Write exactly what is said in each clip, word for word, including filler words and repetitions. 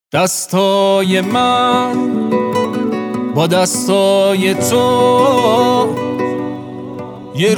دستای من با دستای تو یه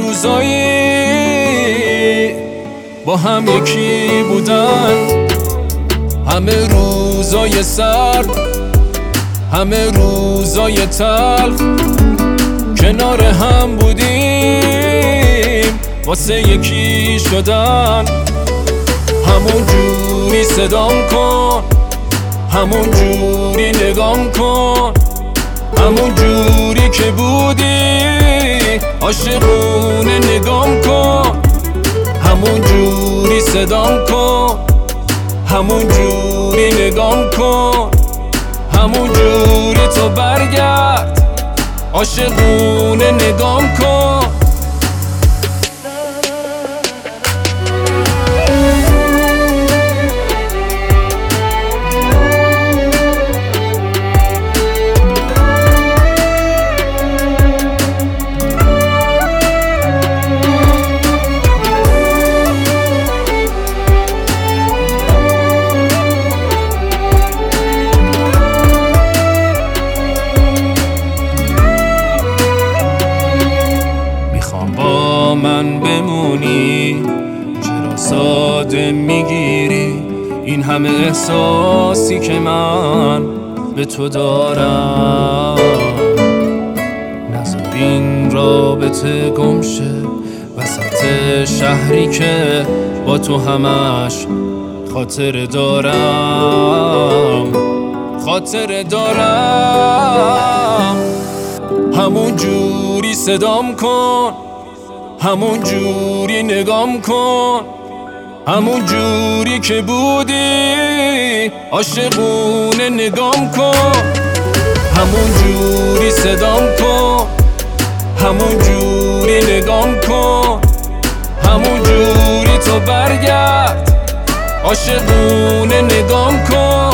روزایی با هم یکی بودن، همه روزای سرد، همه روزای تلخ کنار هم بودیم واسه یکی شدن. همون جوری صدام کن، همون جوری نگام کن، همون جوری که بودی عاشقونه نگام کن، همون جوری صدام کن، همون جوری نگام کن، همون جوری تو برگرد عاشقونه نگام کن. من بمونی چرا ساده میگیری این همه احساسی که من به تو دارم؟ نذار این رابطه گمشه وسط شهری که با تو همش خاطر دارم، خاطر دارم. همون جوری صدام کن، همون جوری نگام کن، همون جوری که بودی عاشقونه نگام کن، همون جوری صدام کن، همون جوری نگام کن، همون جوری تو برگرد عاشقونه نگام کن.